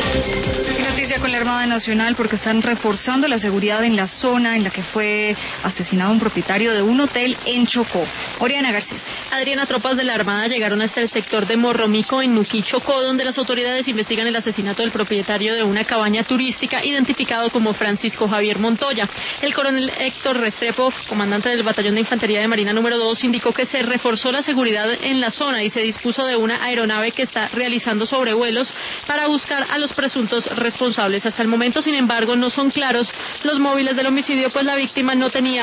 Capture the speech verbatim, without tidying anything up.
Y noticia con la Armada Nacional porque están reforzando la seguridad en la zona en la que fue asesinado un propietario de un hotel en Chocó. Oriana Garcés. Adriana, tropas de la Armada llegaron hasta el sector de Morromico en Nuquí, Chocó, donde las autoridades investigan el asesinato del propietario de una cabaña turística identificado como Francisco Javier Montoya. El coronel Héctor Restrepo, comandante del Batallón de Infantería de Marina número dos, indicó que se reforzó la seguridad en la zona y se dispuso de una aeronave que está realizando sobrevuelos para buscar a los presuntos responsables. Hasta el momento, sin embargo, no son claros los móviles del homicidio, pues la víctima no tenía